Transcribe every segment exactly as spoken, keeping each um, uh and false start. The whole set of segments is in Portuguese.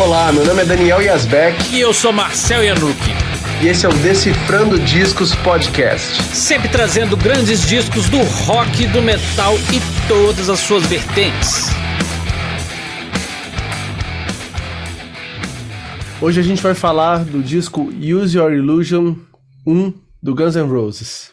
Olá, meu nome é Daniel Yazbek. E eu sou Marcel Yanucchi. E esse é o Decifrando Discos Podcast. Sempre trazendo grandes discos do rock, do metal e todas as suas vertentes. Hoje a gente vai falar do disco Use Your Illusion um do Guns N' Roses.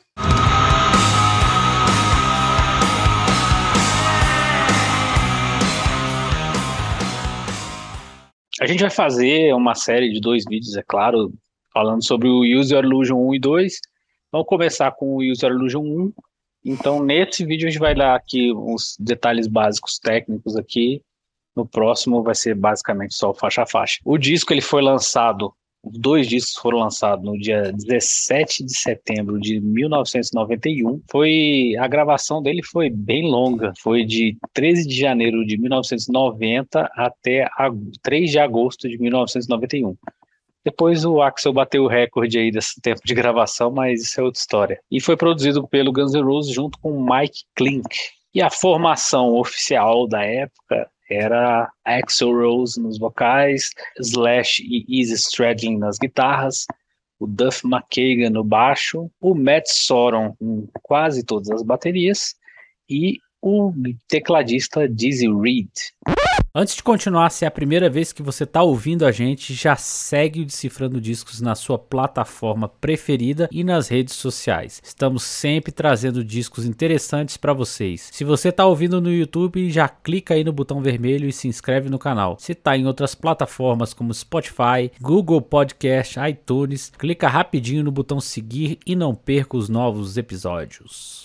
A gente vai fazer uma série de dois vídeos, é claro, falando sobre o Use Your Illusion um e dois. Vamos começar com o Use Your Illusion um. Então, nesse vídeo a gente vai dar aqui uns detalhes básicos técnicos aqui. No próximo vai ser basicamente só o faixa a faixa. O disco ele foi lançado, os dois discos foram lançados no dia dezessete de setembro de mil novecentos e noventa e um. Foi, a gravação dele foi bem longa, foi de treze de janeiro de mil novecentos e noventa até três de agosto de mil novecentos e noventa e um. Depois o Axl bateu o recorde aí desse tempo de gravação, mas isso é outra história. E foi produzido pelo Guns N' Roses junto com Mike Clink. E a formação oficial da época era Axl Rose nos vocais, Slash e Izzy Stradlin nas guitarras, o Duff McKagan no baixo, o Matt Sorum em quase todas as baterias e o tecladista Dizzy Reed. Antes de continuar, se é a primeira vez que você está ouvindo a gente, já segue o Decifrando Discos na sua plataforma preferida e nas redes sociais. Estamos sempre trazendo discos interessantes para vocês. Se você está ouvindo no YouTube, já clica aí no botão vermelho e se inscreve no canal. Se está em outras plataformas como Spotify, Google Podcast, iTunes, clica rapidinho no botão seguir e não perca os novos episódios.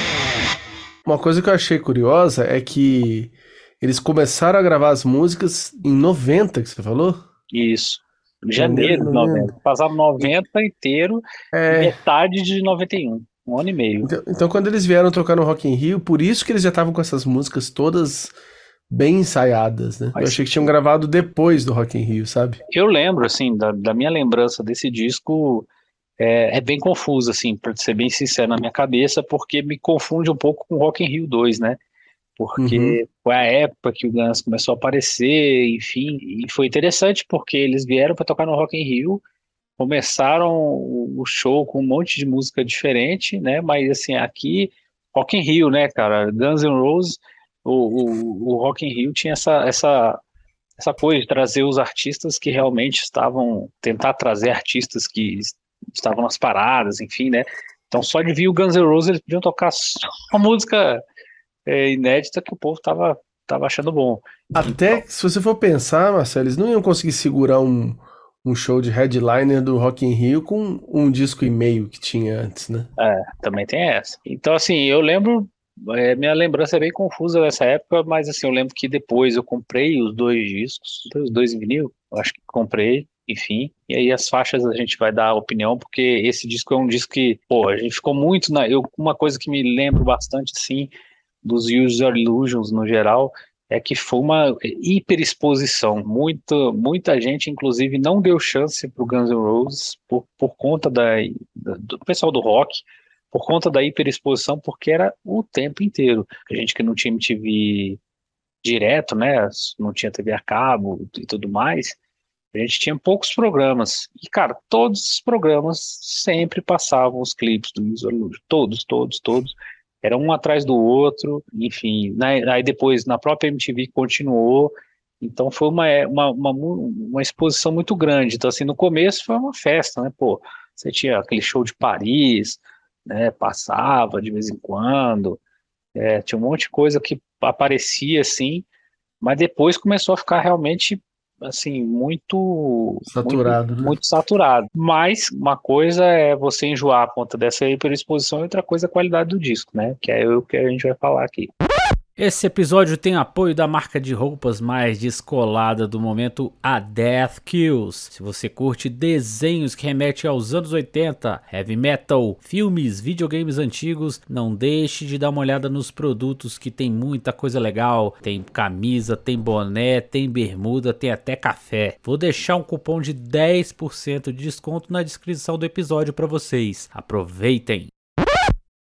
Uma coisa que eu achei curiosa é que eles começaram a gravar as músicas em noventa, que você falou? Isso. Janeiro de noventa. Passaram noventa inteiro, é... metade de noventa e um. Um ano e meio. Então, então, quando eles vieram tocar no Rock in Rio, por isso que eles já estavam com essas músicas todas bem ensaiadas, né? Mas eu achei que tinham gravado depois do Rock in Rio, sabe? Eu lembro, assim, da, da minha lembrança desse disco, é, é bem confuso, assim, pra ser bem sincero na minha cabeça, porque me confunde um pouco com o Rock in Rio dois, né? Porque uhum. foi a época que o Guns começou a aparecer, enfim, e foi interessante porque eles vieram para tocar no Rock in Rio, começaram o show com um monte de música diferente, né, mas assim, aqui, Rock in Rio, né, cara, Guns N' Roses, o, o, o Rock in Rio tinha essa, essa, essa coisa de trazer os artistas que realmente estavam, tentar trazer artistas que estavam nas paradas, enfim, né, então só de vir o Guns N' Roses eles podiam tocar só uma música É, inédita que o povo tava, tava achando bom. Até então, se você for pensar, Marcelo, eles não iam conseguir segurar um, um show de headliner do Rock in Rio com um disco e meio que tinha antes, né? É, também tem essa. Então, assim, eu lembro, é, minha lembrança é bem confusa dessa época, mas assim, eu lembro que depois eu comprei os dois discos, os dois em vinil, eu acho que comprei, enfim, e aí as faixas a gente vai dar a opinião, porque esse disco é um disco que, pô, a gente ficou muito na... Eu, uma coisa que me lembro bastante, assim, dos Use Your Illusions no geral, é que foi uma hiperexposição. Muita, muita gente, inclusive, não deu chance para o Guns N' Roses por, por conta da, da, do pessoal do rock, por conta da hiperexposição, porque era o tempo inteiro. A gente que não tinha M T V direto, né, não tinha T V a cabo e tudo mais, a gente tinha poucos programas. E, cara, todos os programas sempre passavam os clipes do Use Your Illusions. Todos, todos, todos. Era um atrás do outro, enfim, né, aí depois na própria M T V continuou, então foi uma, uma, uma, uma exposição muito grande. Então assim, no começo foi uma festa, né, pô, você tinha aquele show de Paris, né, passava de vez em quando, é, tinha um monte de coisa que aparecia assim, mas depois começou a ficar realmente assim, muito saturado, muito, né? muito saturado. Mas uma coisa é você enjoar a ponta dessa hiperexposição e outra coisa é a qualidade do disco, né? Que é o que a gente vai falar aqui. Esse episódio tem apoio da marca de roupas mais descolada do momento, a Death Kills. Se você curte desenhos que remetem aos anos oitenta, heavy metal, filmes, videogames antigos, não deixe de dar uma olhada nos produtos que tem muita coisa legal. Tem camisa, tem boné, tem bermuda, tem até café. Vou deixar um cupom de dez por cento de desconto na descrição do episódio para vocês. Aproveitem!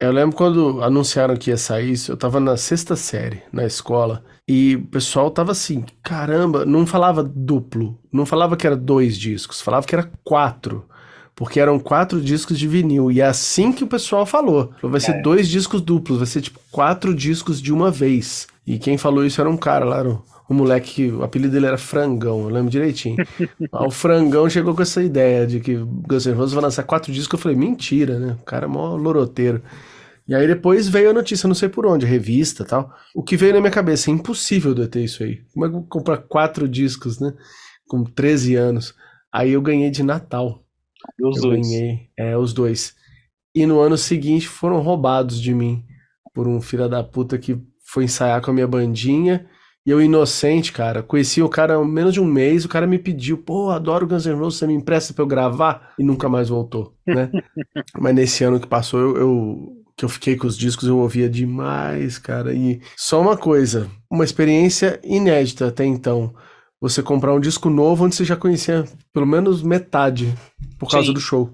Eu lembro quando anunciaram que ia sair isso, eu tava na sexta série, na escola, e o pessoal tava assim, caramba, não falava duplo, não falava que era dois discos, falava que era quatro, porque eram quatro discos de vinil, e é assim que o pessoal falou. Falou, vai ser É. dois discos duplos, vai ser tipo quatro discos de uma vez. E quem falou isso era um cara lá, o, o moleque que o apelido dele era Frangão, eu lembro direitinho. Ah, o Frangão chegou com essa ideia de que Guns N' Roses vai lançar quatro discos, eu falei, mentira, né? O cara é mó loroteiro. E aí depois veio a notícia, não sei por onde, revista e tal. O que veio na minha cabeça, é impossível de eu ter isso aí. Como é que eu vou comprar quatro discos, né? Com treze anos. Aí eu ganhei de Natal. Os Eu dois. ganhei, é, os dois. E no ano seguinte foram roubados de mim por um filho da puta que foi ensaiar com a minha bandinha. E eu, inocente, cara, conheci o cara há menos de um mês. O cara me pediu, pô, adoro Guns N' Roses, você me empresta pra eu gravar? E nunca mais voltou, né? Mas nesse ano que passou, eu, eu- que eu fiquei com os discos, eu ouvia demais, cara. E só uma coisa, uma experiência inédita até então. Você comprar um disco novo onde você já conhecia pelo menos metade por causa Sim. do show.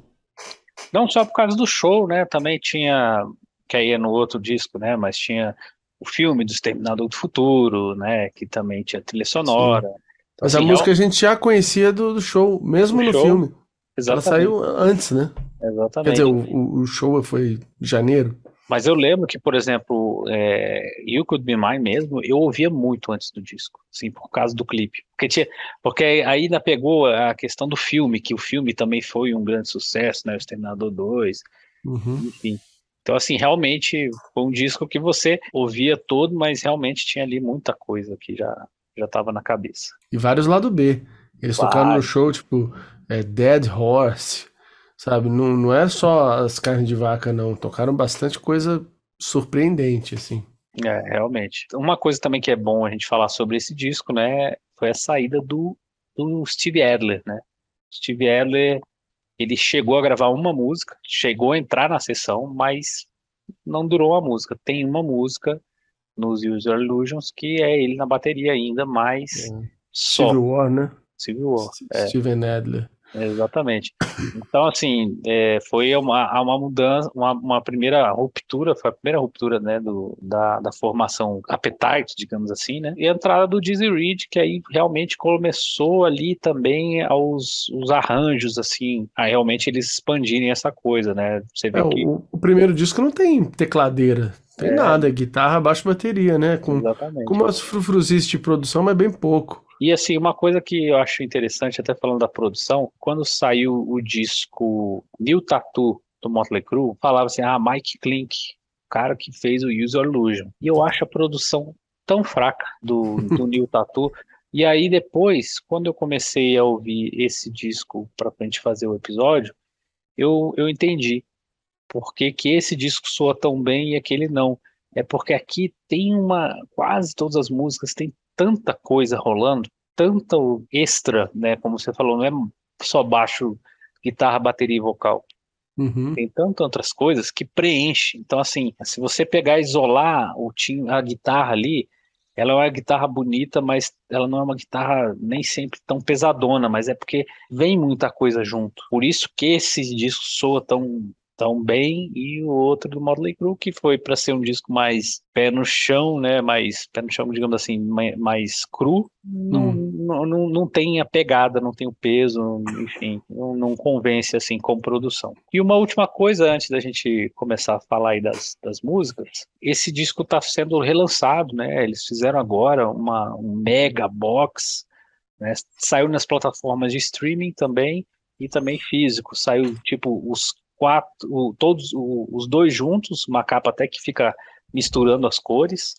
Não só por causa do show, né? Também tinha, que aí é no outro disco, né? Mas tinha o filme do Exterminador do Futuro, né? Que também tinha trilha Sim. sonora. Então, Mas a assim, é música a gente já conhecia do, do show, o mesmo no show, filme. Ela exatamente, saiu antes, né? Quer dizer, exatamente. o, o- o show foi em janeiro. Mas eu lembro que, por exemplo, é, You Could Be Mine mesmo, eu ouvia muito antes do disco, assim, por causa do clipe. Porque, tinha, porque aí ainda pegou a questão do filme, que o filme também foi um grande sucesso, né? O Exterminador dois, Uhum. enfim. Então, assim, realmente foi um disco que você ouvia todo, mas realmente tinha ali muita coisa que já já estava na cabeça. E vários lado B. Eles tocaram no Vários. show, tipo, é, Dead Horse, sabe? Não, não é só as carnes de vaca, não. Tocaram bastante coisa surpreendente, assim. É, realmente. Uma coisa também que é bom a gente falar sobre esse disco, né, foi a saída do, do Steve Adler, né? Steve Adler, ele chegou a gravar uma música, chegou a entrar na sessão, mas não durou a música. Tem uma música nos User Illusions que é ele na bateria ainda, mas Civil só. War, né? Civil War. S- É, Steven Adler. exatamente. Então, assim, é, foi uma, uma mudança, uma, uma primeira ruptura, foi a primeira ruptura, né, do, da, da formação Appetite, digamos assim, né, e a entrada do Dizzy Reed, que aí realmente começou ali também aos os arranjos, assim, a realmente eles expandirem essa coisa, né, você É, vê que, o, o primeiro disco não tem tecladeira, tem é, nada, é guitarra, baixo, bateria, né? Com, com exatamente. umas frufruzices de produção, mas bem pouco. E assim, uma coisa que eu acho interessante, até falando da produção, quando saiu o disco New Tattoo do Motley Crue, falava assim, ah, Mike Clink, o cara que fez o Use Your Illusion. E eu acho a produção tão fraca do, do New Tattoo. E aí depois, quando eu comecei a ouvir esse disco para a gente fazer o episódio, eu, eu entendi por que que esse disco soa tão bem e aquele não. É porque aqui tem uma, quase todas as músicas tem tanta coisa rolando, tanto extra, né, como você falou, não é só baixo, guitarra, bateria e vocal. Uhum. Tem tantas outras coisas que preenche. Então, assim, se você pegar e isolar o tim, a guitarra ali, ela é uma guitarra bonita, mas ela não é uma guitarra nem sempre tão pesadona, mas é porque vem muita coisa junto. Por isso que esse disco soa tão, tão bem, e o outro do Motley Crue, que foi para ser um disco mais pé no chão, né? Mais pé no chão, digamos assim, mais, mais cru, não, Hum. não, não, não tem a pegada, não tem o peso, enfim, não, não convence assim como produção. E uma última coisa antes da gente começar a falar aí das, das músicas, esse disco está sendo relançado, né? Eles fizeram agora uma, um mega box, né? Saiu nas plataformas de streaming também e também físico. Saiu tipo os quatro, o, todos o, os dois juntos, uma capa até que fica misturando as cores,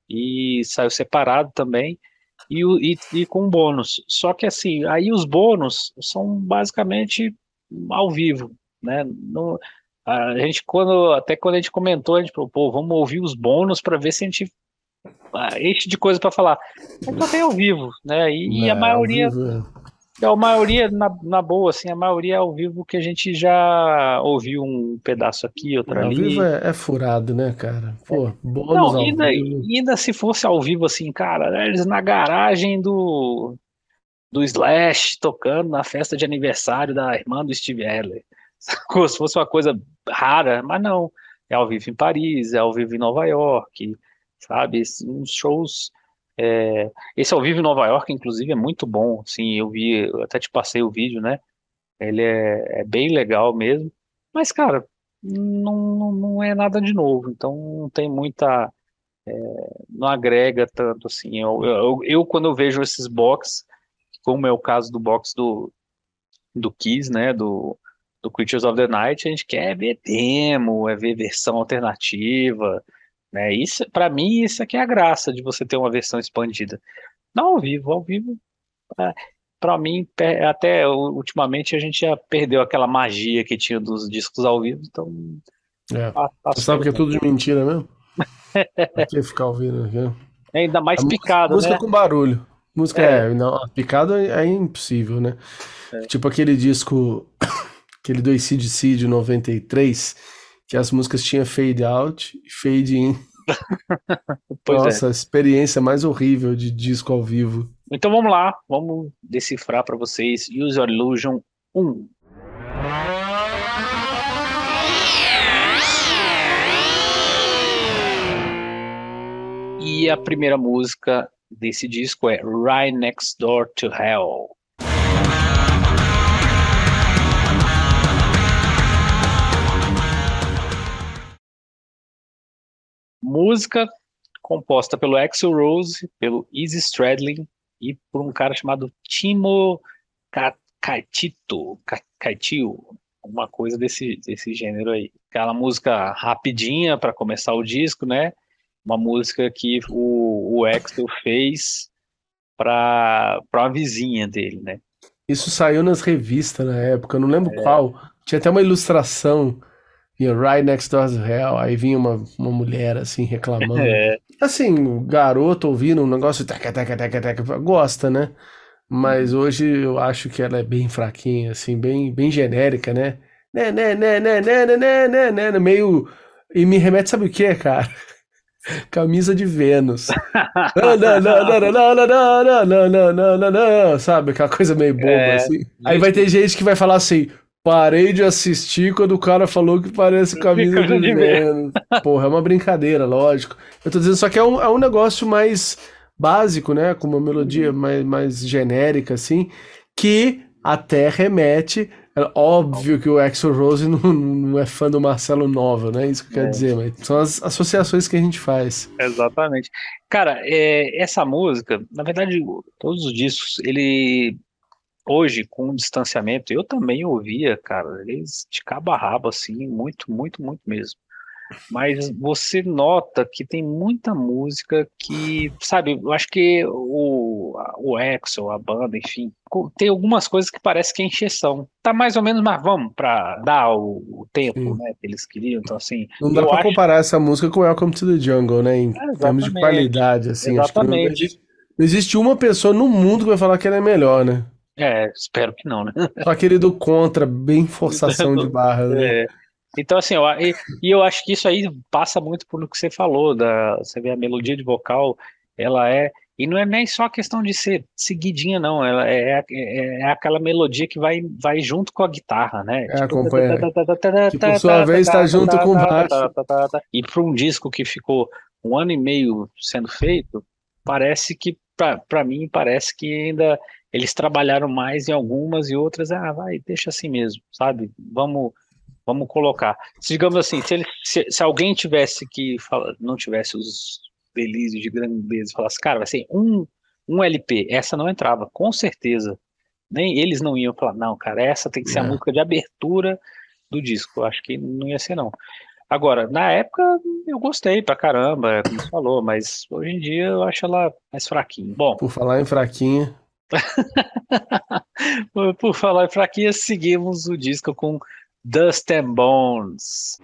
e saiu separado também. E, o- e, e com bônus. Só que assim, aí os bônus são basicamente ao vivo, né? Não, a gente quando até quando a gente comentou, a gente falou, pô, vamos ouvir os bônus para ver se a gente ah, enche de coisa para falar. Mas só tem ao vivo, né? E, e a É, ao maioria, vivo. é. é a maioria na, na boa, assim, a maioria é ao vivo que a gente já ouviu um pedaço aqui, outro É, ao vivo ali. é, é furado, né, cara? Pô, bônus Não, ao ainda, vivo. ainda se fosse ao vivo, assim, cara, né, eles na garagem do, do Slash tocando na festa de aniversário da irmã do Steve Adler. Como se fosse uma coisa rara, mas não. é ao vivo em Paris, é ao vivo em Nova York, sabe? Esses- Uns shows. é, Esse ao vivo em Nova York, inclusive, é muito bom. Assim, eu vi, eu até te passei o vídeo, né? Ele é, é bem legal mesmo. Mas, cara, não, não não é nada de novo. Então, não tem muita. Não agrega tanto assim. Eu, eu, eu, quando eu vejo esses box, como é o caso do box do, do Kiss, né? Do, do Creatures of the Night, a gente quer ver demo, é ver versão alternativa, né? Isso, para mim, isso aqui é a graça de você ter uma versão expandida. Não ao vivo, ao vivo, é, para mim, pe- até ultimamente a gente já perdeu aquela magia que tinha dos discos ao vivo, então É. fa- Você faço sabe que é questão. tudo de mentira mesmo? Pra que ficar ouvindo aqui? É ainda A mais música, picada, música né? com barulho. Música É, é. Não, picado é, é impossível, né? é, Tipo aquele disco, aquele do A C/D C de noventa e três, que as músicas tinham fade out e fade in. pois é. Nossa, a experiência mais horrível de disco ao vivo. Então vamos lá, vamos decifrar para vocês Use Your Illusion um. E a primeira música desse disco é Right Next Door to Hell. Música composta pelo Axl Rose, pelo Izzy Stradlin e por um cara chamado Timo Ca- Caetito, Ca- Caetio, uma coisa desse, desse gênero aí. Aquela música rapidinha para começar o disco, né? Uma música que o, o Axl fez para para uma vizinha dele, né? Isso saiu nas revistas na época, eu não lembro qual. Tinha até uma ilustração, vinha Right Next Door to Hell, aí vinha uma, uma mulher assim reclamando. É, Assim, o garoto ouvindo um negócio, taca, taca, taca, taca, gosta, né? Mas hoje eu acho que ela é bem fraquinha, assim, bem, bem genérica, né? Né, né, né, né, né, né, né, né, né, né, meio. E me remete, sabe o que, cara? Camisa de Vênus. Não, não, não, não, não, não, não, não, não, não, não, não, não, sabe? Aquela coisa meio boba, é, assim. Aí vai ter justo, gente que vai falar assim: parei de assistir quando o cara falou que parece camisa de coisa de ver. Vênus. Porra, é uma brincadeira, lógico. Eu tô dizendo só que é um, é um negócio mais básico, né? Com uma melodia mais, mais genérica, assim, que até remete. É óbvio que o Axl Rose não, não é fã do Marcelo Nova, não é isso que eu quero É, dizer, mas são as associações que a gente faz. exatamente. Cara, é, essa música, na verdade, o- todos os discos, ele hoje, com o distanciamento, eu também ouvia, cara, eles de cabo a rabo, assim, muito, muito, muito mesmo. Mas você nota que tem muita música que, sabe, eu acho que o, a- o Axl, a banda, enfim, co- tem algumas coisas que parece que é encheção. Tá mais ou menos, mas vamos pra dar o, o tempo, Sim. né, que eles queriam. Então, assim, Não dá eu pra acho. comparar essa música com Welcome to the Jungle, né? Em É, termos de exatamente, qualidade, assim. Acho que não, não exatamente. existe, não existe uma pessoa no mundo que vai falar que ela é melhor, né? É, espero que não, né? Só aquele do contra, bem forçação de barra, né? É, então, assim, eu, e, e eu acho que isso aí passa muito por o que você falou, da, você vê a melodia de vocal, ela é, e não é nem só questão de ser seguidinha, não, ela é, é, é aquela melodia que vai, vai junto com a guitarra, né? É, Tipo, acompanha. Que por sua vez tá junto com o baixo. e para um disco que ficou um ano e meio sendo feito, parece que, para mim, parece que ainda eles trabalharam mais em algumas e outras, ah, vai, deixa assim mesmo, sabe? Vamos Vamos colocar. Se, digamos assim, se, ele, se, se alguém tivesse que fala, não tivesse os delírios de grandeza, falasse, cara, vai ser um, um L P, essa não entrava, com certeza. Nem eles não iam falar, não, cara, essa tem que ser a É. música de abertura do disco. Eu acho que não ia ser, não. Agora, na época, eu gostei pra caramba, é como você falou, mas hoje em dia eu acho ela mais fraquinha. Bom, Por falar em fraquinha. por, por falar em fraquinha, seguimos o disco com Dust and Bones.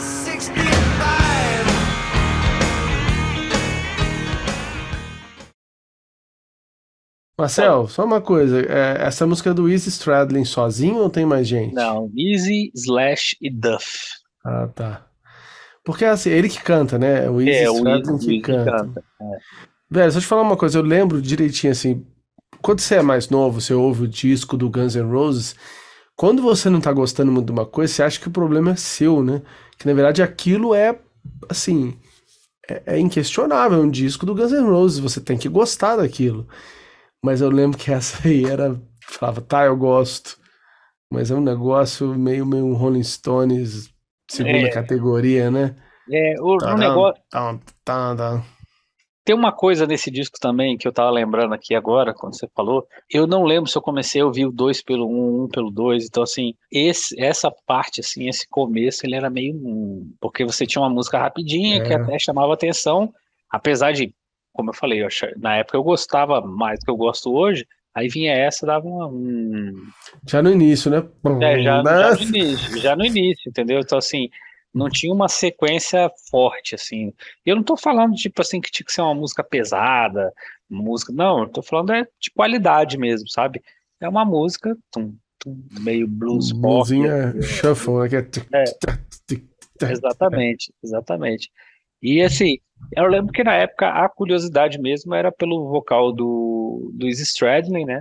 Marcel, só uma coisa. É, essa música é do Izzy Stradlin sozinho ou tem mais gente? Não, Easy, Slash e Duff. Ah, tá. Porque assim, ele que canta, né? O Izzy É, o Easy, Stradlin o que Easy canta. canta. É. Velho, só te falar uma coisa, eu lembro direitinho assim, quando você é mais novo, você ouve o disco do Guns N' Roses, quando você não tá gostando muito de uma coisa, você acha que o problema é seu, né? Que na verdade aquilo é, assim, é, é inquestionável, é um disco do Guns N' Roses, você tem que gostar daquilo. Mas eu lembro que essa aí era, falava, tá, eu gosto, mas é um negócio meio, meio um Rolling Stones segunda É, categoria, né? é, o, no Tadam, negócio, tam, tadam. tem uma coisa nesse disco também que eu tava lembrando aqui agora, quando você falou. Eu não lembro se eu comecei a ouvir o dois pelo um, um pelo dois. Então, assim, esse, essa parte, assim, esse começo, ele era meio. hum, Porque você tinha uma música rapidinha que É, até chamava atenção, apesar de, como eu falei, eu achei- na época eu gostava mais do que eu gosto hoje. Aí vinha essa, dava uma. um, já no início, né? é, Brum, já, já né? no início, já no início, entendeu? Então, assim, não tinha uma sequência forte, assim. E eu não tô falando, tipo assim, que tinha que ser uma música pesada, música. Não, eu tô falando é de qualidade mesmo, sabe? É uma música tum, tum, meio blues rock, Blusinha assim. shuffle, né? Que é tic, É, tic, tac, tic, tac. exatamente, exatamente. E assim, eu lembro que na época a curiosidade mesmo era pelo vocal do, do Izzy Stradlin, né?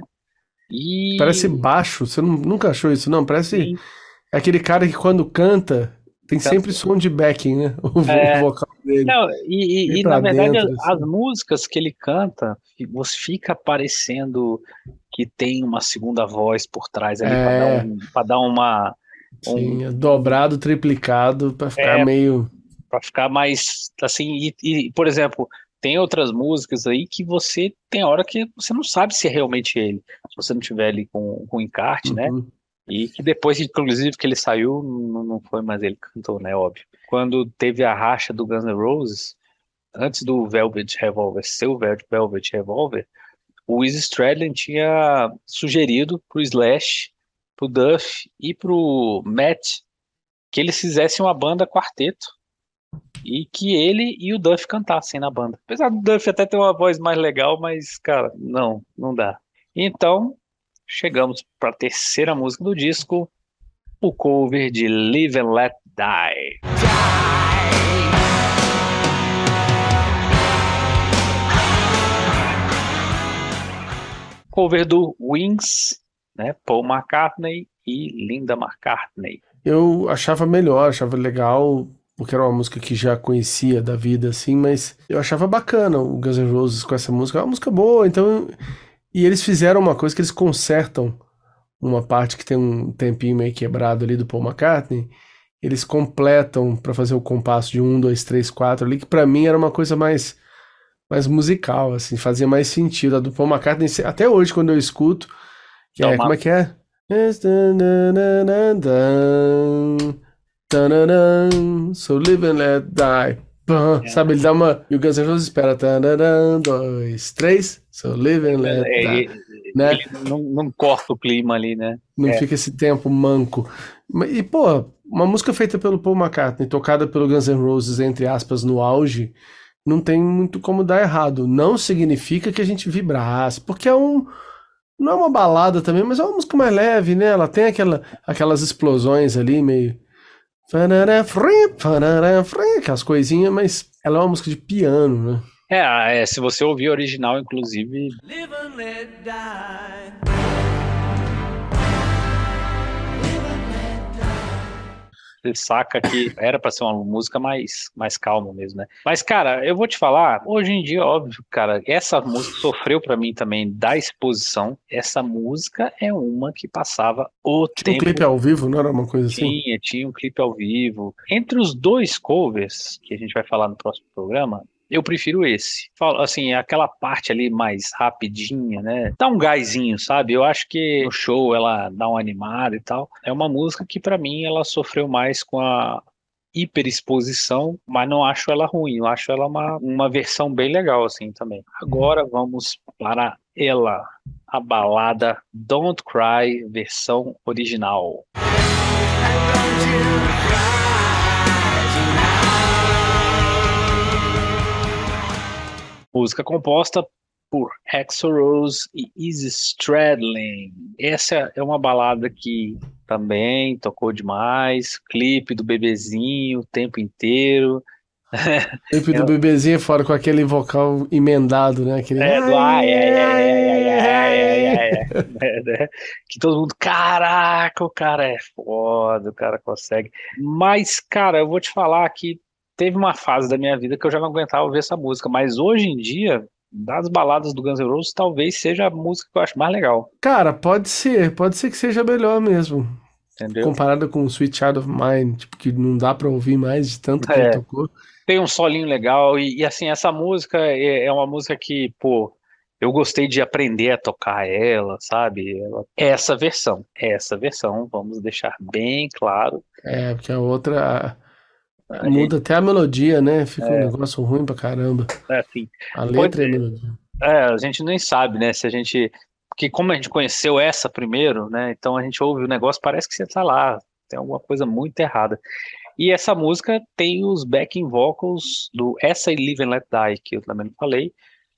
Parece E baixo, você não- nunca achou isso, não? Parece sim, é aquele cara que quando canta tem sempre canta- som de backing, né? O, vo- o é, vocal dele. não, e, Vem e, e, na pra verdade dentro, as assim. músicas que ele canta, você fica parecendo que tem uma segunda voz por trás ali para dar É, um, para dar uma, um, sim, é dobrado, triplicado pra ficar é, meio. para ficar mais assim. E, e, por exemplo, tem outras músicas aí que você tem hora que você não sabe se é realmente ele, se você não tiver ali com, com o encarte, né? Uhum. E que depois, inclusive, que ele saiu, não, não foi mais ele que cantou, né? Óbvio. Quando teve a racha do Guns N' Roses antes do Velvet Revolver ser o Vel- Velvet Revolver, o Izzy Stradlin tinha sugerido pro Slash, pro Duff e pro Matt que eles fizessem uma banda quarteto e que ele e o Duff cantassem na banda. Apesar do Duff até ter uma voz mais legal, mas, cara, não, não dá. Então, chegamos para a terceira música do disco, o cover de Live and Let Die. Cover do Wings, né? Paul McCartney e Linda McCartney. Eu achava melhor, achava legal, porque era uma música que já conhecia da vida, assim, mas eu achava bacana o Guns N' Roses com essa música. É uma música boa, então. E eles fizeram uma coisa que eles consertam uma parte que tem um tempinho meio quebrado ali do Paul McCartney. Eles completam pra fazer o compasso de um, dois, três, quatro ali, que pra mim era uma coisa mais, mais musical, assim, fazia mais sentido. A do Paul McCartney, até hoje, quando eu escuto, que É é, como uma, é que é? Tananã, So live and let die. Pã, sabe, ele dá uma. E o Guns N' Roses espera. Tananã, dois, três. So live and let é, die. é, Né? ele não, não corta o clima ali, né? Não É, fica esse tempo manco. Ma- E, pô, uma música feita pelo Paul McCartney, tocada pelo Guns N' Roses, entre aspas, no auge, não tem muito como dar errado. Não significa que a gente vibrasse, porque é um. Não é uma balada também, mas é uma música mais leve, né? Ela tem aquela, aquelas explosões ali, meio. Farará, frim, farará, frim, aquelas coisinhas, mas ela é uma música de piano, né? é, é, se você ouvir a original, inclusive, Live and let die. você saca que era pra ser uma música mais, mais calma mesmo, né? Mas, cara, eu vou te falar, hoje em dia, óbvio, cara, essa música sofreu pra mim também da exposição. Essa música é uma que passava o Tinha um clipe tempo. ao vivo, não era uma coisa assim? Tinha, tinha um clipe ao vivo. Entre os dois covers, que a gente vai falar no próximo programa, eu prefiro esse. Falo, assim, aquela parte ali mais rapidinha, né? Dá um gásinho, sabe? Eu acho que no show ela dá uma animada e tal. É uma música que pra mim ela sofreu mais com a hiperexposição, mas não acho ela ruim. Eu acho ela uma, uma versão bem legal, assim, também. Agora vamos para ela, a balada Don't Cry, versão original. Música composta por Axl Rose e Izzy Stradlin. Essa é uma balada que também tocou demais. Clipe do bebezinho o tempo inteiro. O clipe do bebezinho fora com aquele vocal emendado, né? Aquele. É, do ai, ai, ai, ai, ai, ai, ai, ai, ai, é, né? Que todo mundo, caraca, o cara é foda, o cara consegue. Mas, cara, eu vou te falar que teve uma fase da minha vida que eu já não aguentava ouvir essa música, mas hoje em dia, das baladas do Guns N' Roses, talvez seja a música que eu acho mais legal, Cara, pode ser, pode ser que seja melhor mesmo. entendeu? Comparado com Sweet Child of Mine, tipo, que não dá pra ouvir mais de tanto que já É, tocou. tem um solinho legal e, e, assim, essa música é, é uma música que, pô, eu gostei de aprender a tocar ela, sabe? Ela- essa versão, essa versão, vamos deixar bem claro. É, porque a outra A gente, muda até a melodia, né? Fica um é, negócio ruim pra caramba. é assim, A pode, letra e a melodia. é, a gente nem sabe, né? Se a gente, porque como a gente conheceu essa primeiro, né? Então a gente ouve o negócio, parece que você tá lá, tem alguma coisa muito errada. E essa música tem os backing vocals do Essa e Live and Let Die, que eu também não falei,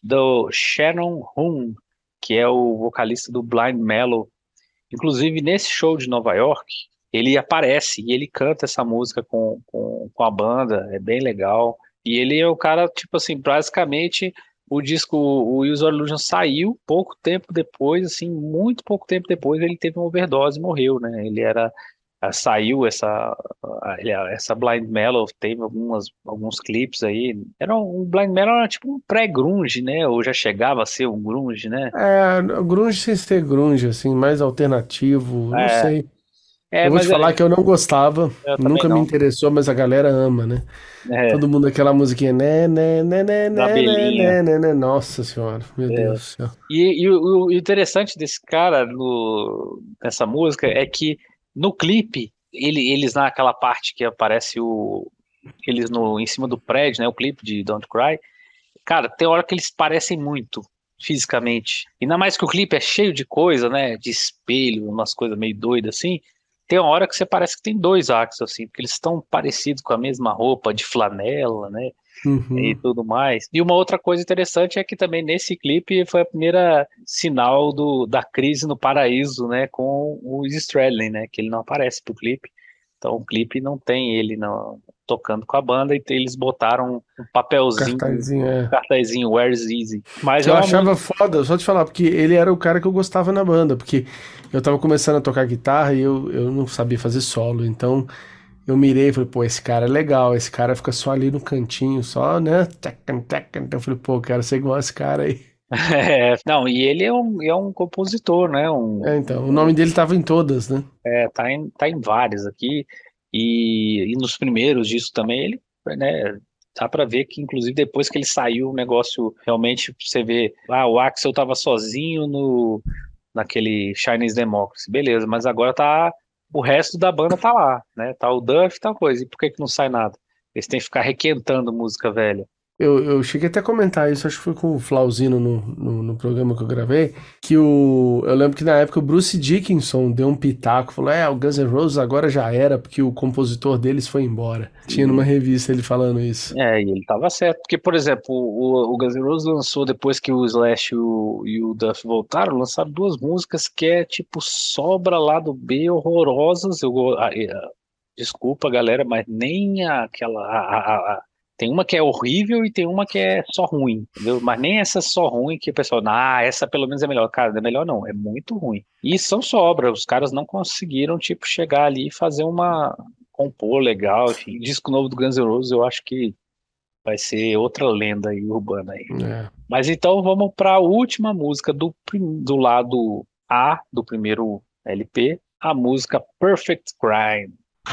do Shannon Hoon, que é o vocalista do Blind Mellow. Inclusive, nesse show de Nova York, ele aparece e ele canta essa música com, com, com a banda, é bem legal. E ele é o cara, tipo assim, basicamente, o disco, o Use Your Illusion saiu pouco tempo depois, assim, muito pouco tempo depois, ele teve uma overdose e morreu, né? Ele era ah, saiu essa ah, ele- ah, essa Blind Mellow, teve algumas alguns clipes aí. Era um um Blind Mellow era tipo um pré-grunge, né? Ou já chegava a ser um grunge, né? É, grunge sem ser grunge, assim, mais alternativo, não É, sei. é, Eu vou mas te é, falar que eu não gostava, eu também nunca me não. interessou, mas a galera ama, né? É, Todo mundo aquela musiquinha, né, né, né, né, da né, né, abelhinha. né, né, né. Nossa senhora, meu Deus É. do céu. E, e o, o interessante desse cara no, nessa música é que no clipe, ele, eles naquela parte que aparece o, eles no, em cima do prédio, né? O clipe de Don't Cry. Cara, tem hora que eles parecem muito fisicamente. Ainda mais que o clipe é cheio de coisa, né? De espelho, umas coisas meio doidas assim. Tem uma hora que você parece que tem dois Axl, assim, porque eles estão parecidos com a mesma roupa de flanela, né? E Uhum. tudo mais. E uma outra coisa interessante é que também nesse clipe foi a primeira sinal do, da crise no paraíso, né? Com o Stradlin, né? Que ele não aparece pro clipe. Então o clipe não tem ele não, tocando com a banda e eles botaram um papelzinho, um Cartazinho, é. cartazinho Where's Easy. Mas Que é eu uma achava música. foda, só te falar, porque ele era o cara que eu gostava na banda, porque eu tava começando a tocar guitarra e eu, eu não sabia fazer solo, então eu mirei e falei, pô, esse cara é legal, esse cara fica só ali no cantinho, só, né? Tecam, tecam. Então eu falei, pô, eu quero ser igual esse cara aí. É, não, e ele é um, é um compositor, né? Um, É, então, o nome dele tava em todas, né? é, tá em, tá em vários aqui. E, e nos primeiros discos também, ele, né? Dá pra ver que, inclusive, depois que ele saiu, o negócio realmente você vê. Ah, o Axel tava sozinho no, naquele Chinese Democracy, beleza, mas agora tá. O resto da banda tá lá, né? Tá o Duff e tal coisa. E por que que não sai nada? Eles têm que ficar requentando música velha. Eu, eu cheguei até a comentar isso, acho que foi com o Flauzino no, no, no programa que eu gravei, que o, eu lembro que na época o Bruce Dickinson deu um pitaco, falou, é, o Guns N' Roses agora já era, porque o compositor deles foi embora. Tinha numa revista ele falando isso. É, e ele tava certo. Porque, por exemplo, o, o Guns N' Roses lançou, depois que o Slash e o, e o Duff voltaram, lançaram duas músicas que é tipo sobra lá do B, horrorosas. Eu, go- a- a- desculpa, galera, mas nem aquela. A, a- a- a- tem uma que é horrível e tem uma que é só ruim, entendeu? Mas nem essa só ruim que o pessoal, ah, essa pelo menos é melhor. Cara, não é melhor não, é muito ruim. E são sobra, os caras não conseguiram, tipo, chegar ali e fazer uma. Compor legal, enfim. Disco novo do Guns N' Roses, eu acho que vai ser outra lenda aí urbana aí. É. Mas então vamos para a última música do, prim- do lado A do primeiro L P, a música Perfect Crime.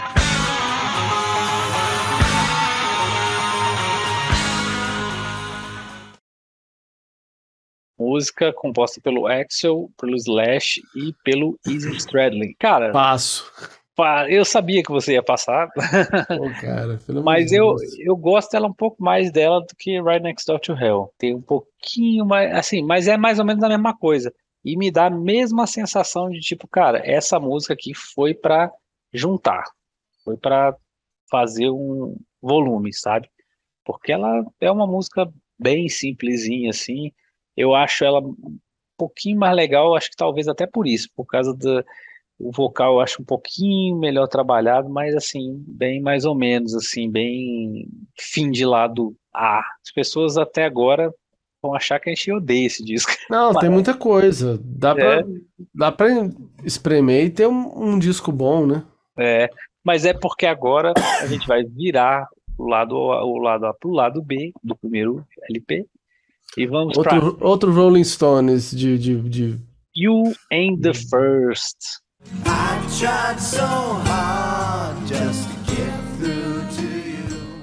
Música composta pelo Axl, pelo Slash e pelo Izzy Stradlin. Cara, Passo. pa- eu sabia que você ia passar, Pô, cara, pelo amor de mas eu, Deus. eu gosto dela um pouco mais dela do que Right Next Door to Hell. Tem um pouquinho mais, assim, mas é mais ou menos a mesma coisa. E me dá a mesma sensação de tipo, cara, essa música aqui foi pra juntar, foi pra fazer um volume, sabe? Porque ela é uma música bem simplesinha, assim. Eu acho ela um pouquinho mais legal, acho que talvez até por isso, por causa do o vocal eu acho um pouquinho melhor trabalhado, mas assim, bem mais ou menos, assim, bem fim de lado A. As pessoas até agora vão achar que a gente odeia esse disco. Não, Mas, tem muita coisa. Dá é, pra, dá pra espremer e ter um, um disco bom, né? é, mas é porque agora a gente vai virar o lado, o lado A pro lado B do primeiro L P e vamos para Outro, outro Rolling Stones de, de, de... You Ain't the First. I tried so hard just to get through to you.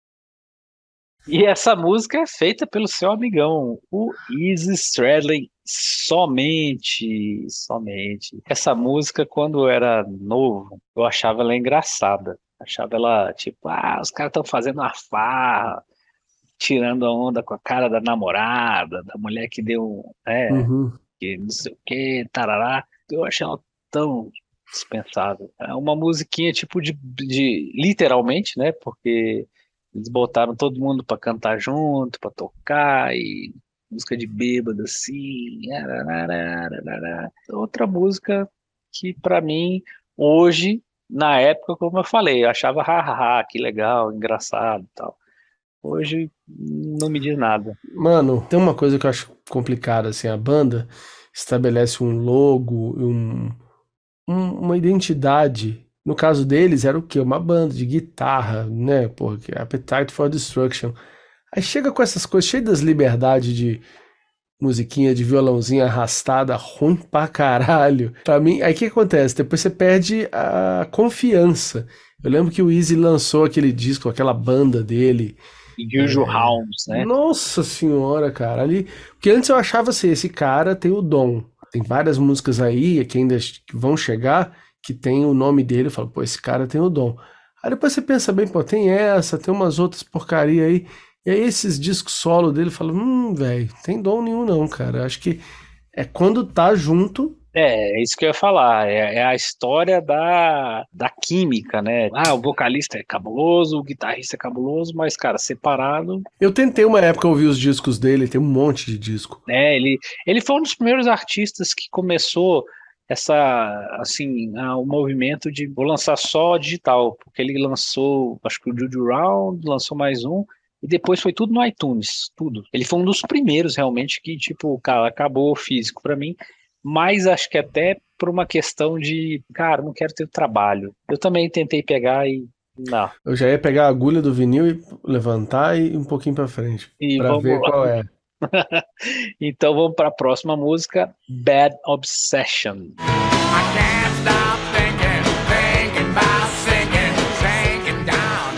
E essa música é feita pelo seu amigão, o Izzy Stradlin, somente, somente. Essa música, quando eu era novo, eu achava ela engraçada. Achava ela, tipo, ah, os caras estão fazendo uma farra, tirando a onda com a cara da namorada, da mulher que deu, né, Uhum. que não sei o que, tarará. Eu achei ela tão dispensável. É uma musiquinha tipo de, de literalmente, né? Porque eles botaram todo mundo pra cantar junto, pra tocar, e música de bêbado assim. arararararará. Outra música que pra mim, hoje, na época, como eu falei, eu achava hahaha, que legal, engraçado e tal. Hoje não me diz nada. Mano, tem uma coisa que eu acho complicada, assim, a banda estabelece um logo, um, um- uma identidade. No caso deles, era o quê? Uma banda de guitarra, né? Porra, que é Appetite for Destruction. Aí chega com essas coisas, cheio das liberdades de musiquinha de violãozinho arrastada, ruim pra caralho. Pra mim, aí o que acontece? Depois você perde a confiança. Eu lembro que o Easy lançou aquele disco, aquela banda dele. Usual Hounds, né? Nossa senhora, cara, ali. Porque antes eu achava assim, esse cara tem o dom. Tem várias músicas aí que ainda vão chegar que tem o nome dele. Eu falo, pô, esse cara tem o dom. Aí depois você pensa bem, pô, tem essa, tem umas outras porcaria aí. E aí esses discos solo dele, fala, hum, velho, tem dom nenhum não, cara. Acho que é quando tá junto. É, é isso que eu ia falar. É, é a história da, da química, né? Ah, o vocalista é cabuloso, o guitarrista é cabuloso, mas, cara, separado, Eu tentei uma época ouvir os discos dele, tem um monte de disco. né? Ele, ele foi um dos primeiros artistas que começou essa, assim, ah, o movimento de vou lançar só digital, porque ele lançou, acho que o Juju Round, lançou mais um, e depois foi tudo no iTunes, tudo. Ele foi um dos primeiros realmente que, tipo, cara, acabou o físico pra mim, mas acho que até por uma questão de, cara, não quero ter trabalho. Eu também tentei pegar e não. Eu já ia pegar a agulha do vinil e levantar e um pouquinho pra frente, E pra vamos ver lá. qual é. Então vamos para a próxima música, Bad Obsession. I can't stop thinking, thinking about sinking, sinking down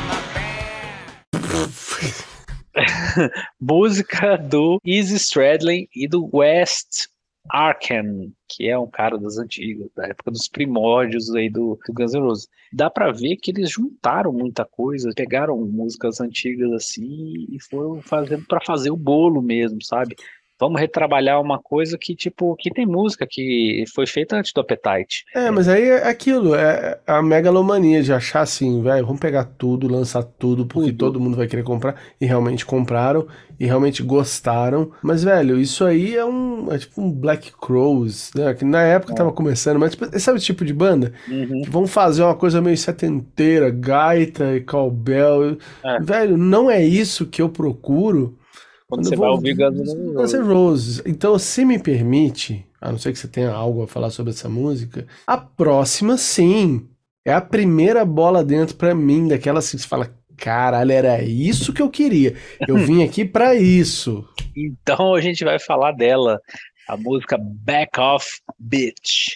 into my bed. Música do Izzy Stradlin e do Wes Arken, que é um cara das antigas, da época dos primórdios aí do, do Guns N' Roses. Dá pra ver que eles juntaram muita coisa, pegaram músicas antigas assim e foram fazendo pra fazer o bolo mesmo, sabe? Vamos retrabalhar uma coisa que, tipo, que tem música que foi feita antes do Appetite. É, mas aí é aquilo, é a megalomania de achar assim, velho, vamos pegar tudo, lançar tudo, porque Tudo. todo mundo vai querer comprar, e realmente compraram, e realmente gostaram. Mas, velho, isso aí é um, é tipo um Black Crowes, né, que na época tava começando, mas tipo, sabe esse tipo de banda? Uhum. Que vão fazer uma coisa meio setenteira, gaita e cowbell. É. Velho, não é isso que eu procuro Quando quando você eu vai vou ouvir Guns N' Guns N' Roses. Roses. Então, se me permite, a não ser que você tenha algo a falar sobre essa música, a próxima, sim. É a primeira bola dentro pra mim, daquela assim, que você fala, caralho, era isso que eu queria. Eu vim aqui pra isso. Então a gente vai falar dela, a música Back Off Bitch.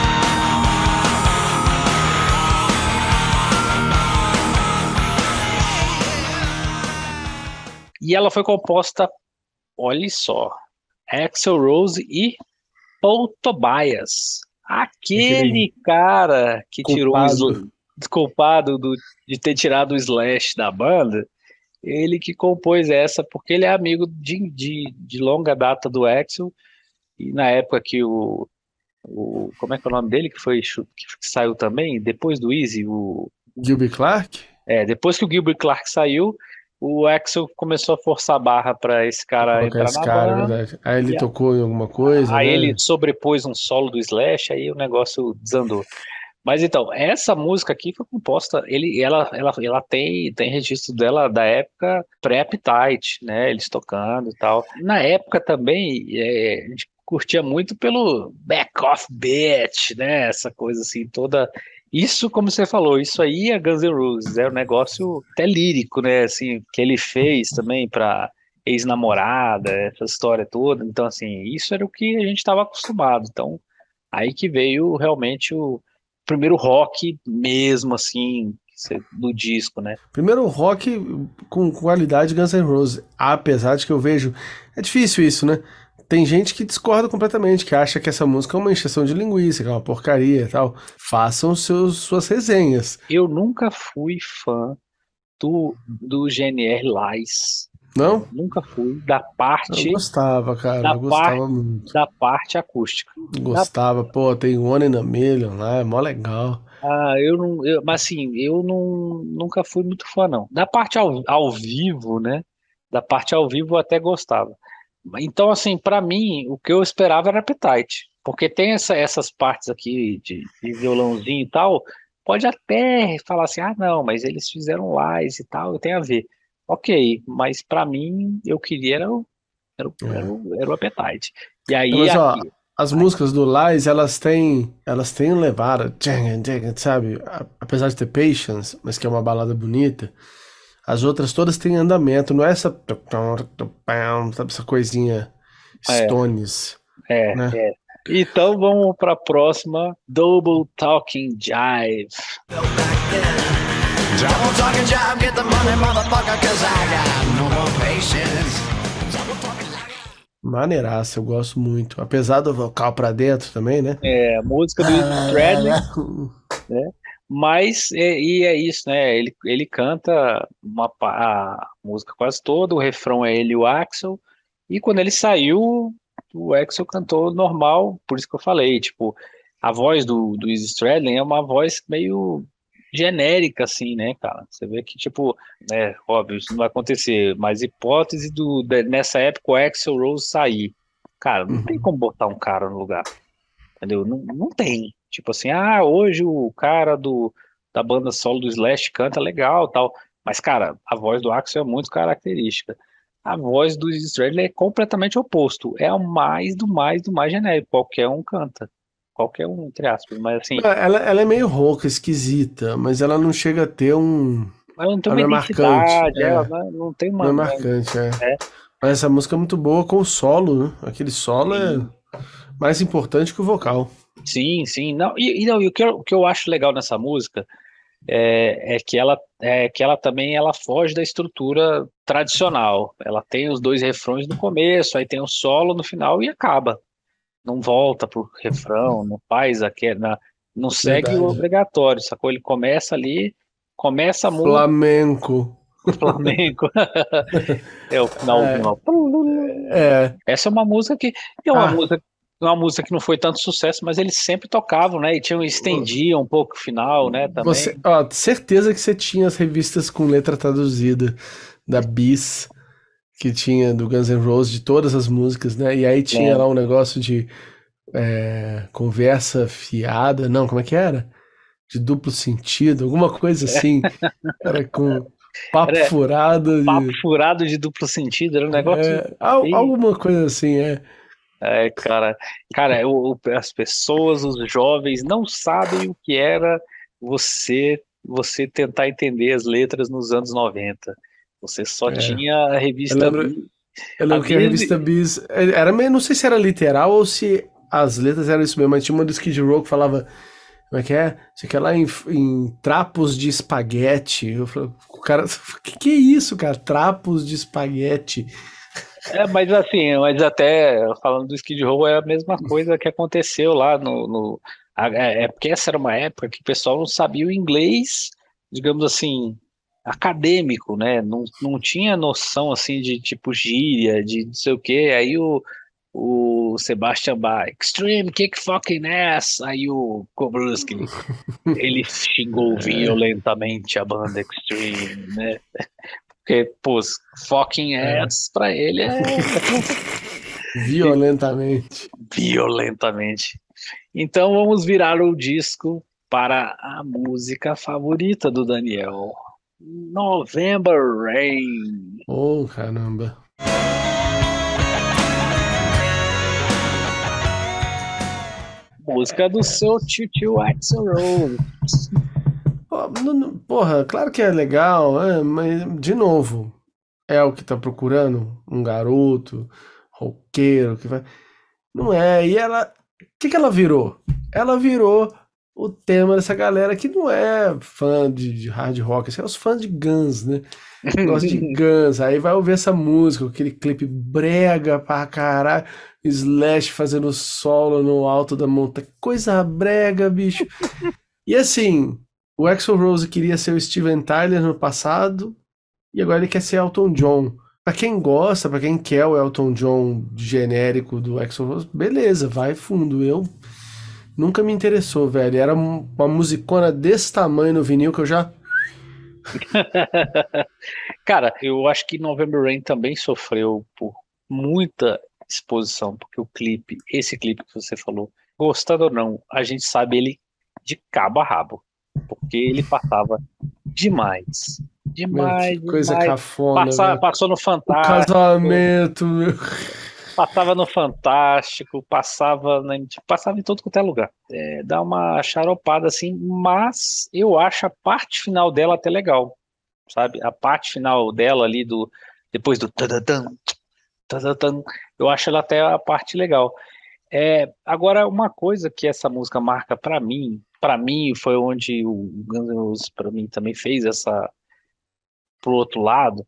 E ela foi composta, olha só, Axl Rose e Paul Tobias. Aquele Aquele cara que tirou o culpado. Sl- culpado do- de ter tirado o Slash da banda, ele que compôs essa, porque ele é amigo de, de, de longa data do Axl, e na época que o, o como é que é o nome dele, que foi chu- que saiu também, depois do Easy, o, Gilby Clarke? é, depois que o Gilbert Clarke saiu, o Axl começou a forçar a barra para esse cara Colocar entrar esse na cara, é banda, verdade. Aí ele e a- tocou em alguma coisa, aí né? ele sobrepôs um solo do Slash, aí o negócio desandou. Mas então, essa música aqui foi composta, ele, ela, ela, ela tem, tem registro dela da época pré-Appetite, né? Eles tocando e tal. Na época também, é, a gente curtia muito pelo Back Off Bitch, né? Essa coisa assim, toda. Isso, como você falou, isso aí é Guns N' Roses, é um negócio até lírico, né? Assim, que ele fez também para ex-namorada, essa história toda. Então, assim, isso era o que a gente estava acostumado. Então, aí que veio realmente o primeiro rock mesmo, assim, cê- do disco, né? Primeiro rock com qualidade Guns N' Roses, apesar de que eu vejo, é difícil isso, né? Tem gente que discorda completamente, que acha que essa música é uma encheção de linguiça, que é uma porcaria e tal. Façam seus, suas resenhas, Eu nunca fui fã do, do G N R Lies. não? Nunca fui da Eu parte gostava, cara, da eu parte gostava muito. da parte acústica. Da, Gostava, pô, tem One in a Million lá, é mó legal. ah, eu não, eu, mas assim, eu não, nunca fui muito fã, não. Da parte ao, ao vivo, né? Da parte ao vivo eu até gostava. Então, assim, pra mim, o que eu esperava era Appetite. Porque tem essa- essas partes aqui de, de violãozinho e tal. Pode até falar assim, ah, não, mas eles fizeram live e tal, tem a ver. Ok, mas pra mim, eu queria era o, era o, era É. o, era o Appetite. E Não, aí, mas ó, aqui, as aí, músicas do Lies, elas têm, elas têm um levada, tchan, tchan, sabe? A- Apesar de ter Patience, mas que é uma balada bonita, as outras todas têm andamento, não é essa, sabe, essa coisinha é, Stones, é, né? é. Então, vamos pra próxima, Double Talking Jive. Double talking job, get the money, motherfucker, cause I got no more patience. Maneiraça, eu gosto muito. Apesar do vocal pra dentro também, né? É, a música do Izzy Stradlin, né? Mas é, e é isso, né? Ele, ele canta uma, pa- a música quase toda, o refrão é ele e o Axl, e quando ele saiu, o Axl cantou normal, por isso que eu falei, tipo, a voz do, do Izzy Stradlin é uma voz meio genérica, assim, né, cara? Você vê que, tipo, é óbvio, isso não vai acontecer, mas hipótese do, de- nessa época o Axl Rose sair, cara, não tem Uhum. como botar um cara no lugar. Entendeu? Não, não tem. Tipo assim, ah, hoje o cara do, da banda solo do Slash canta legal tal. Mas, cara, a voz do Axl é muito característica. A voz do Stradley é completamente oposto. É o mais do mais do mais genérico. Qualquer um canta. Qualquer um, entre aspas. Mas assim, Ela, ela é meio rouca, esquisita, mas ela não chega a ter um. ela não tem Ela uma não é marcante, identidade, ela é. não, não tem Não uma. é Né, marcante, é. é, Mas essa música é muito boa com o solo, né? Aquele solo é sim, mais importante que o vocal. sim, sim. Não, e, e não, e o que eu, o que eu acho legal nessa música é, é que ela é que ela também ela foge da estrutura tradicional. Ela tem os dois refrões no começo, aí tem o solo no final e acaba. Não volta pro refrão, não faz aquele, na- não segue o Verdade. obrigatório, sacou? Ele começa ali, começa a música, Flamengo. Flamengo, é o finalzinho, É, ó. é. Essa é uma música que é uma Ah, música uma música que não foi tanto sucesso, mas eles sempre tocavam, né? E tinham estendiam um pouco o final, né? você, Também. ó, certeza que você tinha as revistas com letra traduzida da Bis, que tinha do Guns N' Roses, de todas as músicas, né? E aí tinha lá Lembro. um negócio de é, conversa fiada, não, como é que era? De duplo sentido, alguma coisa assim. Era com papo Era furado, papo de, furado de duplo sentido, era um negócio é, al- bem. alguma coisa assim, é. É, cara, cara, o- o- as pessoas, os jovens não sabem o que era você você tentar entender as letras nos anos noventa. Você só É. tinha a Eu revista lembro, Bi- eu a lembro que a Bis, revista Bis é, era meio, não sei se era literal ou se as letras eram isso mesmo, mas tinha uma do Skid Row que falava, como é que é? Isso aqui é lá em, em trapos de espaguete. Eu falei, o cara, o que que é isso, cara? Trapos de espaguete. é, mas assim, mas até falando do Skid Row é a mesma coisa que aconteceu lá no, no a- é é porque essa era uma época que o pessoal não sabia o inglês, digamos assim, acadêmico, né? Não, não tinha noção assim de tipo gíria, de não sei o quê. Aí o, o Sebastian Bach, Extreme Kick Fucking Ass, aí o Kobruski, ele xingou violentamente a banda Extreme, né? Porque, pô, fucking É, ass pra ele é violentamente. violentamente. Então vamos virar o disco para a música favorita do Daniel, November Rain. Oh, caramba. Música do seu tio Axl Rose. Pô, não- não- Porra, claro que é legal, é, mas, de novo, é o que tá procurando? Um garoto, roqueiro, que vai. Não é, e ela. O que que ela virou? Ela virou o tema dessa galera que não é fã de, de hard rock, assim, é os fãs de Guns, né? Gosta de Guns, aí vai ouvir essa música, aquele clipe brega pra caralho, Slash fazendo solo no alto da montanha, coisa brega, bicho. E assim, o Axl Rose queria ser o Steven Tyler no passado, e agora ele quer ser Elton John. Pra quem gosta, pra quem quer o Elton John genérico do Axl Rose, beleza, vai fundo. Eu nunca me interessou, velho. Era um- uma musicona desse tamanho no vinil que eu já. Cara, eu acho que November Rain também sofreu por muita exposição, porque o clipe, esse clipe que você falou, gostando ou não, a gente sabe ele de cabo a rabo, porque ele passava demais, Meu, demais, que coisa demais. cafona, Passa, velho. passou no O Fantástico, casamento, meu. passava no Fantástico, passava, na, M T V, passava em todo quanto é lugar. É, dá uma xaropada assim, mas eu acho a parte final dela até legal, sabe? A parte final dela ali do depois do tadadam, tadadam, eu acho ela até a parte legal. É, agora uma coisa que essa música marca pra mim, para mim foi onde o Guns N' Roses para mim também fez essa pro outro lado,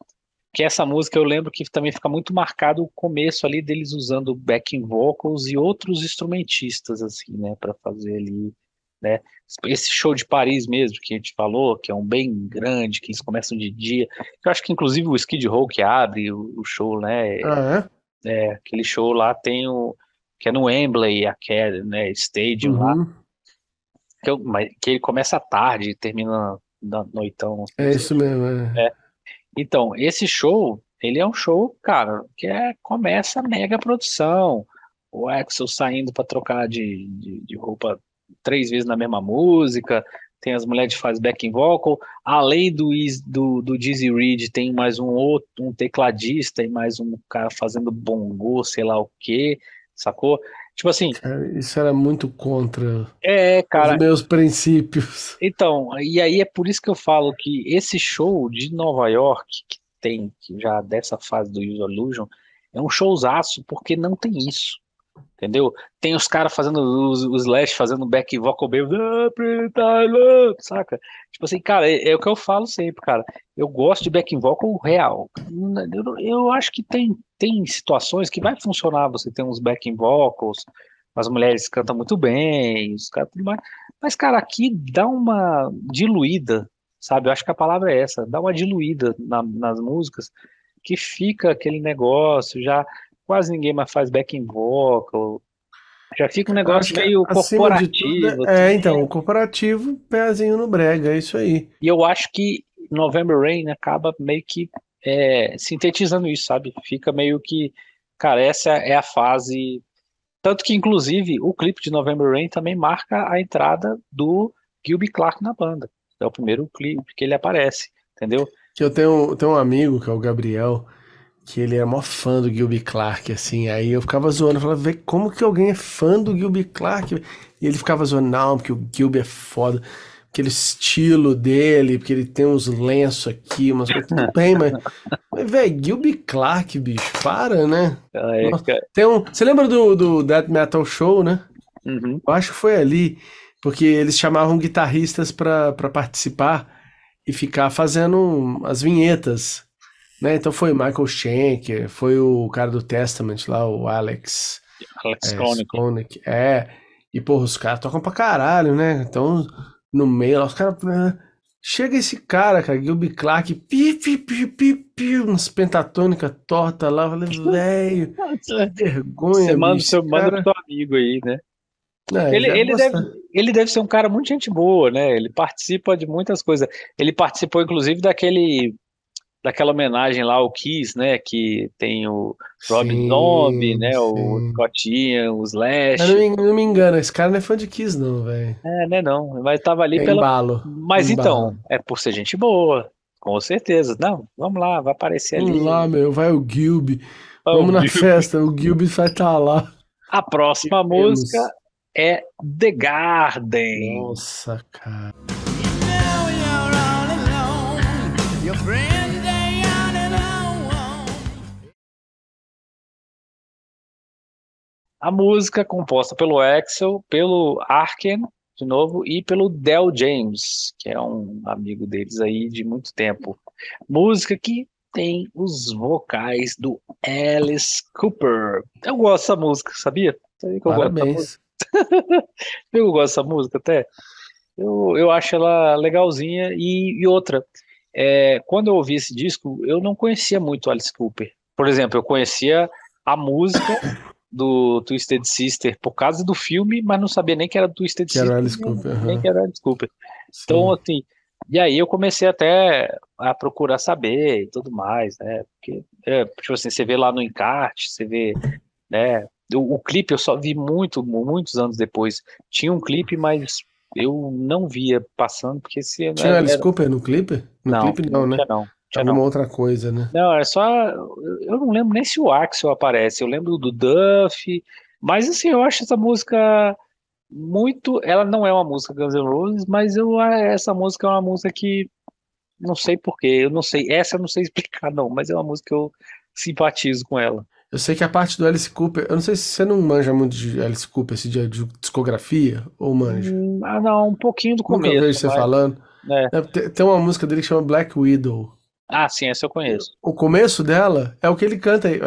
que essa música eu lembro que também fica muito marcado o começo ali deles usando backing vocals e outros instrumentistas assim, né, para fazer ali, né? Esse show de Paris mesmo que a gente falou, que é um bem grande, que eles começam de dia. Eu acho que inclusive o Skid Row que abre o, o show, né? Ah, É, aquele show lá tem o que é no Wembley, aquele, né, é? Stadium lá, Uhum. que, eu- mas- que ele começa à tarde e termina na noitão. Não É sei. isso mesmo, é. É. Então, esse show, ele é um show, cara, que é, começa a mega produção. O Axl saindo para trocar de, de, de roupa três vezes na mesma música. Tem as mulheres que fazem backing vocal. Além do, Is- do, do Dizzy Reed, tem mais um outro, um tecladista e mais um cara fazendo bongô, sei lá o quê, sacou? Tipo assim, Cara, isso era muito contra é, os cara, meus princípios. então, e aí é por isso que eu falo que esse show de Nova York, que tem que já dessa fase do Use Illusion, é um showzaço porque não tem isso, entendeu? Tem os caras fazendo os, os Slash fazendo back vocal bem, "Ah, pretty I love", saca? Tipo assim, cara, é, é o que eu falo sempre, cara. Eu gosto de back vocal real. Eu, eu acho que tem, tem situações que vai funcionar você ter uns backing vocals, as mulheres cantam muito bem, os caras tudo mais. Mas, cara, aqui dá uma diluída, sabe? Eu acho que a palavra é essa, dá uma diluída na- nas músicas, que fica aquele negócio, já quase ninguém mais faz backing vocal, já fica um Eu acho negócio que meio acima de tudo corporativo, é, é, assim. então, o corporativo, pezinho no brega, é isso aí. E eu acho que November Rain acaba meio que é, sintetizando isso, sabe? Fica meio que, cara, essa é a fase. Tanto que, inclusive, o clipe de November Rain também marca a entrada do Gilby Clarke na banda. É o primeiro clipe que ele aparece, entendeu? Que eu tenho, tenho um amigo, que é o Gabriel, que ele é mó fã do Gilby Clarke, assim, aí eu ficava zoando, eu falava, vê como que alguém é fã do Gilby Clarke? E ele ficava zoando, não, porque o Gilby é foda, aquele estilo dele, porque ele tem uns lenços aqui, umas coisas, tudo bem, mas, mas velho, Gilby Clarke, bicho, para, né? É, Nossa, ca- tem um, você lembra do, do Death Metal Show, né? uhum. Eu acho que foi ali, porque eles chamavam guitarristas pra pra participar e ficar fazendo um- as vinhetas, né? Então foi o Michael Schenker, foi o cara do Testament lá, o Alex Alex é, Chronic. Skolnick, é. E porra, os caras tocam pra caralho, né? Então no meio lá, os caras. né? Chega esse cara, cara, Gilby Clarke, pi, pi, pi, pi, pi, umas pentatônicas tortas lá, eu falei, velho, Você vergonha, manda, bicho, você esse manda pro cara. seu amigo aí, né? Não, ele Ele, deve ele deve, gostar. ele deve ser um cara muito gente boa, né? Ele participa de muitas coisas. Ele participou, inclusive, daquele. daquela homenagem lá ao Kiss, né? Que tem o Rob Sim, Zombie, né? O sim. Scottinha, o Mas não Slash. me, não me engana, esse cara não é fã de Kiss, não, velho. É, né? Não, mas tava ali É pela. embalo. Mas então, Embalo. é por ser gente boa, com certeza. Não, vamos lá, vai aparecer Vamos lá, ali. meu, vai o Gilby. Oh, Vamos na Gil. festa, o Gilby vai estar lá. A próxima música Temos. é The Garden. Nossa, cara. Now you're all alone. Your friends they out alone. A música composta pelo Axl, pelo Arken, de novo, e pelo Del James, que é um amigo deles aí de muito tempo. Música que tem os vocais do Alice Cooper. Eu gosto dessa música, sabia? Sabia que eu gosto dessa música? Parabéns. Eu gosto dessa música até. Eu, eu acho ela legalzinha. E, e outra, é, quando eu ouvi esse disco, eu não conhecia muito Alice Cooper. Por exemplo, eu conhecia a música do Twisted Sister por causa do filme, mas não sabia nem que era do Twisted Que era o Sister, Alice Cooper. nem aham. que era Alice Cooper. Então, Sim. assim, e aí eu comecei até a procurar saber e tudo mais, né? Porque, é, tipo assim, você vê lá no encarte, você vê, né? O, o clipe eu só vi muito, muitos anos depois. Tinha um clipe, mas eu não via passando, porque se Tinha o era, Alice era- Cooper no clipe? No não, clipe não, não né? tinha não, tinha Alguma não. outra coisa, né? Não, é só. Eu eu não lembro nem se o Axel aparece. Eu lembro do Duff. Mas assim, eu acho essa música muito. Ela não é uma música Guns N' Roses, mas eu, essa música é uma música que. Não sei por quê. Eu não sei. Essa eu não sei explicar, não. Mas é uma música que eu simpatizo com ela. Eu sei que a parte do Alice Cooper, eu não sei se você não manja muito de Alice Cooper, esse de de discografia, ou manja. Hum, ah, não. Um pouquinho do Nunca começo, vejo você mas. falando. É. É, Tem tem uma música dele que chama Black Widow. Ah, sim, essa eu conheço. O começo dela é o que ele canta aí.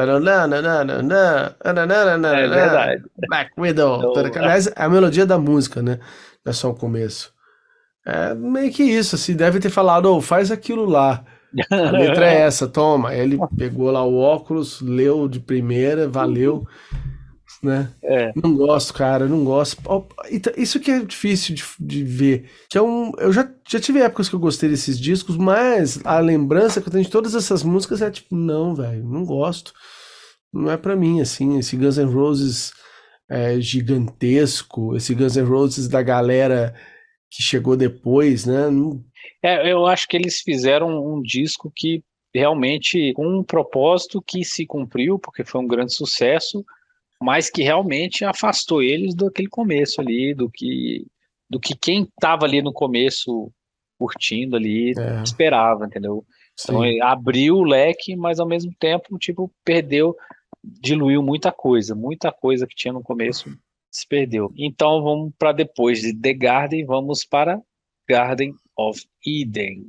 É verdade. Black Widow. Eu- Aliás, é a melodia da música, né? Não é só o começo. É meio que isso, assim, deve ter falado, ô, faz aquilo lá. A letra é essa, toma. Aí ele pegou lá o óculos, leu de primeira, valeu, né? É. Não gosto, cara, não gosto. Ó, então, isso que é difícil de, de ver. Que é um, eu já, já tive épocas que eu gostei desses discos, mas a lembrança que eu tenho de todas essas músicas é tipo, não, velho, não gosto. Não é pra mim, assim, esse Guns N' Roses é, gigantesco, esse Guns N' Roses da galera que chegou depois, né? Não- É, eu acho que eles fizeram um disco que realmente, com um propósito que se cumpriu, porque foi um grande sucesso, mas que realmente afastou eles daquele começo ali, do que, do que quem estava ali no começo curtindo ali É, esperava, entendeu? Então sim. ele abriu o leque, mas ao mesmo tempo, tipo, perdeu, diluiu muita coisa, muita coisa que tinha no começo se perdeu. Então vamos para depois de The Garden, vamos para Garden of Eden.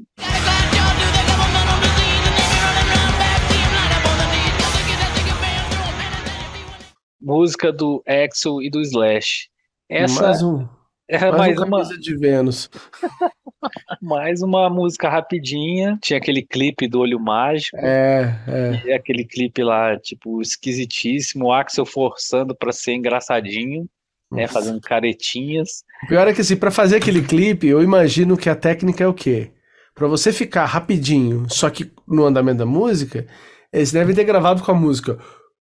Música do Axl e do Slash. Essa Mais um, é mais um mais uma, camisa de Vênus. mais uma música rapidinha. Tinha aquele clipe do Olho Mágico. É, é. E aquele clipe lá, tipo, esquisitíssimo. O Axl forçando pra ser engraçadinho, né? Nossa. Fazendo caretinhas. O pior é que assim, pra fazer aquele clipe, eu imagino que a técnica é o quê? Pra você ficar rapidinho, só que no andamento da música, eles devem ter gravado com a música.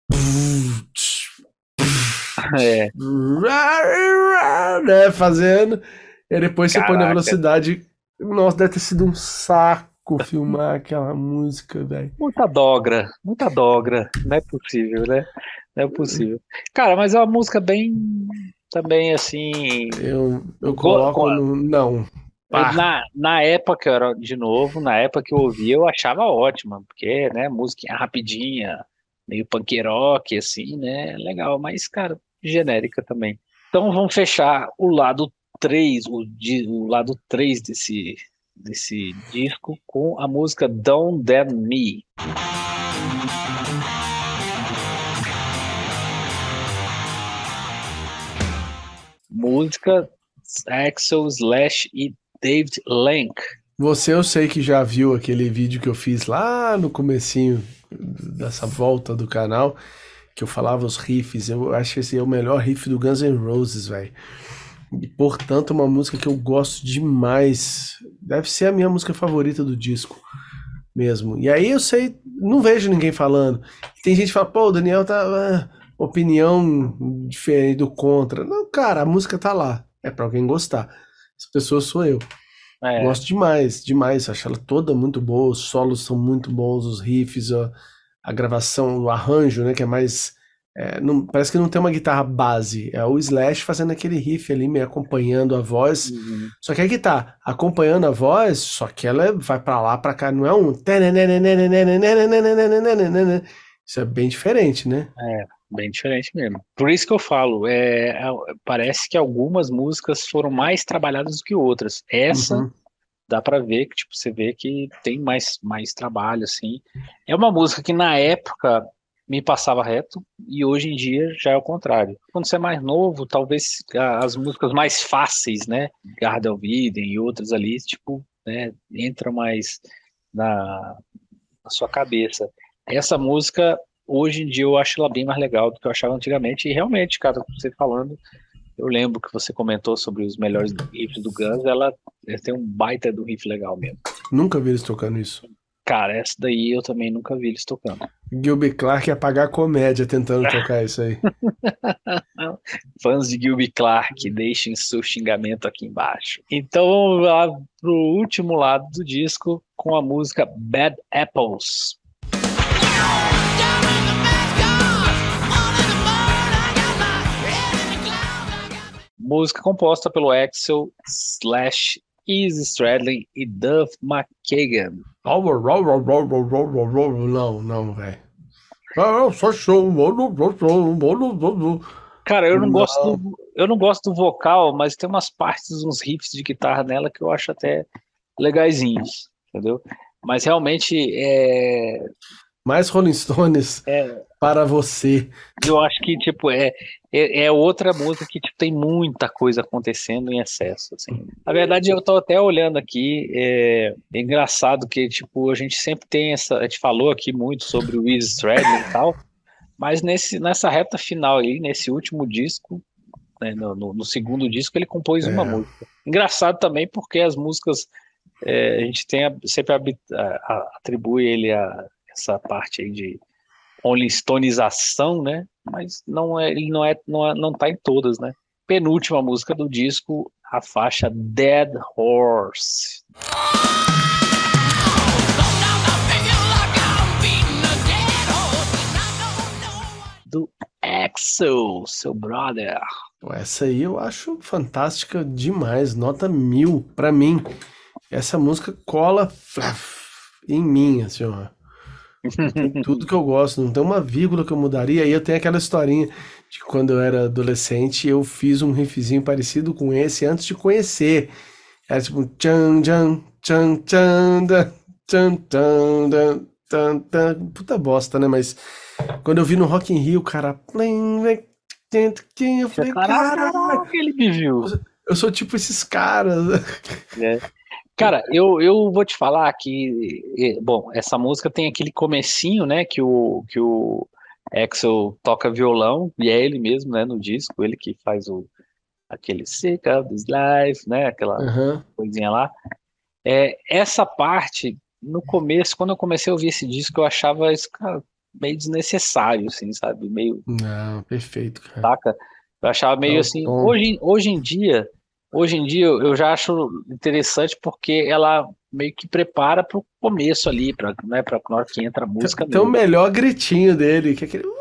É, Né, fazendo, e depois você põe na Caraca. velocidade. Nossa, deve ter sido um saco filmar aquela música, velho. muita dogra, muita dogra. Não é possível, né? Não é possível. Cara, mas é uma música bem, também assim. Eu, eu Go- coloco go- no. Não. Pá. Na, na época, eu era, de novo, na época que eu ouvia, eu achava ótima, porque, né, música rapidinha, meio punk rock, assim, né, legal, mas, cara, genérica também. Então vamos fechar o lado três, o, di- o lado três desse, desse disco com a música Don't Damn Me. Música Axl, Slash e David Lank. Você eu sei que já viu aquele vídeo que eu fiz lá no comecinho dessa volta do canal, que eu falava os riffs. Eu acho que esse é o melhor riff do Guns N' Roses, velho. E portanto, uma música que eu gosto demais. Deve ser a minha música favorita do disco. mesmo. E aí eu sei, não vejo ninguém falando. Tem gente que fala, pô, o Daniel tá ah, opinião diferente do contra. Não, cara, a música tá lá. É pra alguém gostar. Essa pessoa sou eu. É, Gosto demais, demais. Acho ela toda muito boa. Os solos são muito bons, os riffs, a, a gravação, o arranjo, né? Que é mais. É, não- parece que não tem uma guitarra base. É o Slash fazendo aquele riff ali, meio acompanhando a voz. uhum. Só que aí que tá, acompanhando a voz, só que ela é- vai pra lá, pra cá, não é um. Isso é bem diferente, né? Bem diferente mesmo. Por isso que eu falo, é, é, parece que algumas músicas foram mais trabalhadas do que outras. Essa Uhum. dá pra ver que tipo você vê que tem mais mais trabalho assim. É uma música que na época me passava reto e hoje em dia já é o contrário. Quando você é mais novo, talvez a- as músicas mais fáceis, né, Garden of Eden e outras ali, tipo, né, entram mais na, na sua cabeça. Essa música hoje em dia eu acho ela bem mais legal do que eu achava antigamente e realmente, cara, você falando, eu lembro que você comentou sobre os melhores riffs do Guns, ela, ela tem um baita do riff legal mesmo. Nunca vi eles tocando isso. Cara, essa daí eu também nunca vi eles tocando. Gilby Clarke ia pagar comédia tentando tocar isso aí. Fãs de Gilby Clarke, deixem seu xingamento aqui embaixo. Então vamos lá pro último lado do disco com a música Bad Apples. Música composta pelo Axl, Slash, Izzy Stradlin e Duff McKagan. Não, não, velho. Ah, só show. Cara, eu não Não. gosto do, eu não gosto do vocal, mas tem umas partes, uns riffs de guitarra nela que eu acho até legaizinhos, entendeu? Mas realmente é, Mais Rolling Stones para você. eu acho que tipo é, é, é outra música que tipo, tem muita coisa acontecendo em excesso, assim. Na verdade, eu tô até olhando aqui, é, é engraçado que tipo a gente sempre tem essa, a gente falou aqui muito sobre o Izzy Stradlin e tal, mas nesse nessa reta final aí, nesse último disco, né, no, no- no segundo disco ele compôs uma É. música. Engraçado também porque as músicas é, a gente tem a- sempre abi- a- a- atribui ele a essa parte aí de Rolling Stonização, né? Mas não é, ele não é, não é, não tá em todas, né? Penúltima música do disco, a faixa Dead Horse. Do Axl, seu brother. Essa aí eu acho fantástica demais. Nota mil pra mim. Essa música cola em mim, assim, ó. Tem tudo que eu gosto, não tem uma vírgula que eu mudaria. E eu tenho aquela historinha de quando eu era adolescente, eu fiz um riffzinho parecido com esse antes de conhecer. Era tipo tchan, tchan, tchan, tchan, dan, tchan, tchan, dan, tan, tan. Puta bosta, né? Mas quando eu vi no Rock in Rio, cara, plim, plim, tim, tim, eu falei, cara, Caraca, ele me viu. eu sou tipo esses caras. É. Cara, eu, eu vou te falar que, eh, bom, essa música tem aquele comecinho, né, que o, que o Axl toca violão, e é ele mesmo, né, no disco, ele que faz o, aquele Sick of This Life, né, aquela Aham. coisinha lá. É, essa parte, no começo, quando eu comecei a ouvir esse disco, eu achava isso, cara, meio desnecessário, assim, sabe, meio, Não, perfeito, cara. saca? Eu achava meio Dá o assim, tom. hoje, hoje em dia, hoje em dia eu eu já acho interessante porque ela meio que prepara pro começo ali, pra, né, pra na hora que entra a música Tem o mesmo, melhor gritinho dele, que é aquele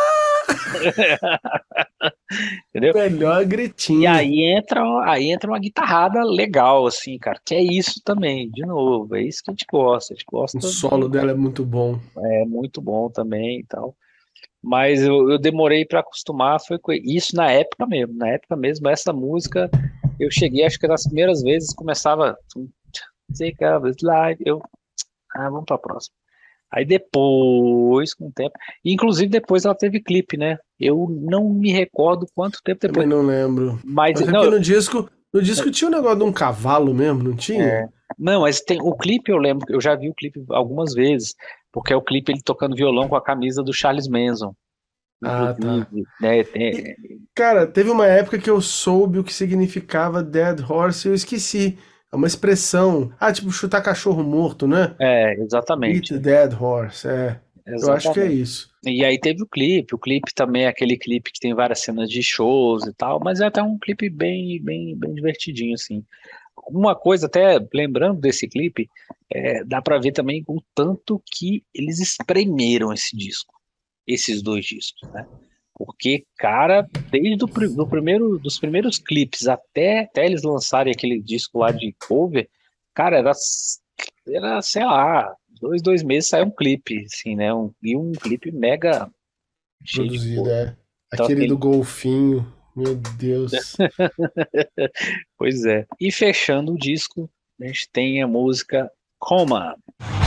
entendeu? melhor E gritinho. aí entra, aí entra uma guitarrada legal, assim, cara, que é isso também, de novo, é isso que a gente gosta, a gente O gosta, solo dela é muito bom. é muito bom também e tal. Mas eu, eu demorei para acostumar, foi com isso na época mesmo, na época mesmo, essa música, eu cheguei, acho que nas primeiras vezes começava Take Up This Life, eu, ah, vamos pra próxima. Aí depois, com o tempo, inclusive depois ela teve clipe, né? Eu não me recordo quanto tempo depois, Também não lembro. mas Mas é não, porque no disco, no disco tinha um negócio de um cavalo mesmo, não tinha? não, mas tem o clipe, eu lembro, eu já vi o clipe algumas vezes, porque é o clipe ele tocando violão com a camisa do Charles Manson. Ah, tá. Inclusive, né? Tem, Cara, teve uma época que eu soube o que significava Dead Horse e eu esqueci. É uma expressão. Ah, tipo chutar cachorro morto, né? É, Beat exatamente. the dead horse, é. Eu acho que é Exatamente. isso. E aí teve o clipe, o clipe também é aquele clipe que tem várias cenas de shows e tal, mas é até um clipe bem, bem, bem divertidinho, assim. Uma coisa, até lembrando desse clipe, é, dá pra ver também o tanto que eles espremeram esse disco, esses dois discos, né? Porque, cara, desde o pri- do primeiro, dos primeiros clipes até, até eles lançarem aquele disco lá de cover, cara, era, era sei lá, dois, dois meses saiu um clipe, assim, né? Um, e um clipe mega cheio de Produzido, coisa. é. Então, Aquele do assim, golfinho. Meu Deus. pois é. E fechando o disco, a gente tem a música Coma.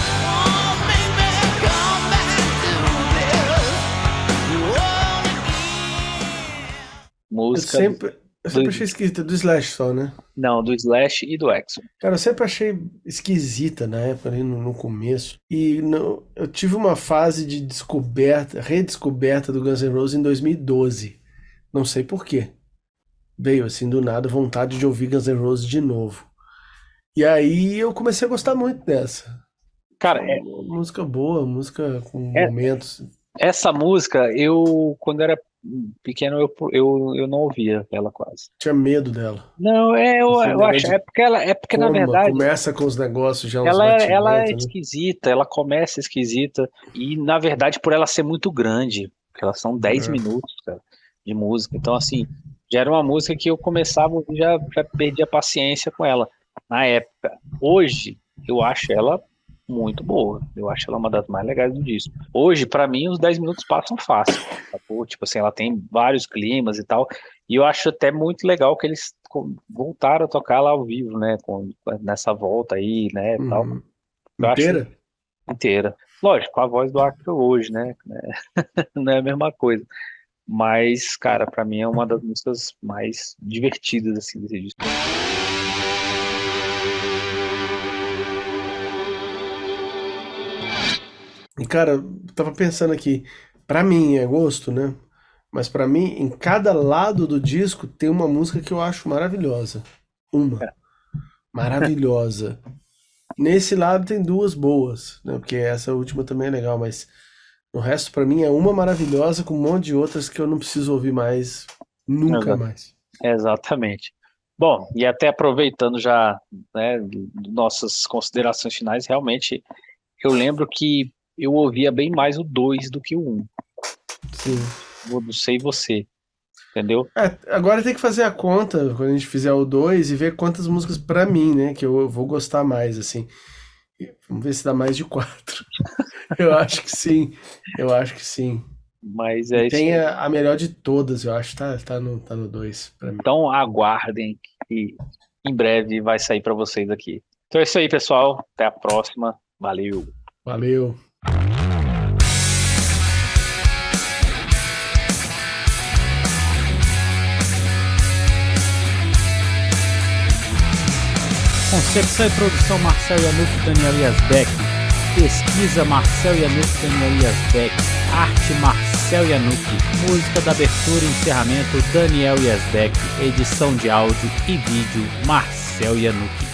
Eu Música sempre, eu sempre do, achei esquisita, do Slash só, né? não, do Slash e do Exo. Cara, eu sempre achei esquisita na época, ali no, no começo. E não, eu tive uma fase de descoberta, redescoberta do Guns N' Roses em dois mil e doze. Não sei por quê. Veio assim do nada vontade de ouvir Guns N' Roses de novo. E aí eu comecei a gostar muito dessa. Cara, é, Música boa, música com é- momentos. essa música, eu, quando era pequeno, eu, eu, eu não ouvia ela quase. Tinha medo dela. Não, é, eu, Esse eu acho, negócio é de porque ela, é porque na coma, verdade, começa com os negócios já, uns ela, é- ela é batimentos, né? esquisita, ela começa esquisita, e na verdade, por ela ser muito grande, porque elas são dez É. minutos, cara, de música, então assim, já era uma música que eu começava a ouvir, já, já perdi a paciência com ela, na época. Hoje, eu acho ela muito boa, eu acho ela uma das mais legais do disco. Hoje, pra mim, os dez minutos passam fácil, sacou? Tipo assim, ela tem vários climas e tal, e eu acho até muito legal que eles co- voltaram a tocar lá ao vivo, né, com, nessa volta aí, né, e tal. Uhum. Eu acho Inteira? inteira. Lógico, com a voz do Axl hoje, né? Não é a mesma coisa. Mas, cara, pra mim é uma das músicas mais divertidas, assim, desse disco. E cara, eu tava pensando aqui, pra mim é gosto, né? Mas pra mim, em cada lado do disco tem uma música que eu acho maravilhosa. Uma. Maravilhosa. Nesse lado tem duas boas, né? Porque essa última também é legal, mas o resto pra mim é uma maravilhosa com um monte de outras que eu não preciso ouvir mais, nunca Exa- mais. Exatamente. Bom, e até aproveitando já, né, do- do nossas considerações finais, realmente, eu lembro que eu ouvia bem mais o dois do que o um. Sim. Eu não sei você, entendeu? É, agora tem que fazer a conta quando a gente fizer o dois e ver quantas músicas pra mim, né? Que eu vou gostar mais, assim. E vamos ver se dá mais de quatro. Eu acho que sim. Eu acho que sim. Mas é E isso tem aí. a, a melhor de todas, eu acho. Tá, tá no, tá no dois pra mim. Então aguardem que em breve vai sair para vocês aqui. Então é isso aí, pessoal. Até a próxima. Valeu. Valeu. Concepção e produção Marcel Yanuck e Daniel Yazbek. Pesquisa Marcel Yanuck e Daniel Yazbek. Arte Marcel Yanuck. Música da abertura e encerramento Daniel Yazbek. Edição de áudio e vídeo Marcel Yanuck.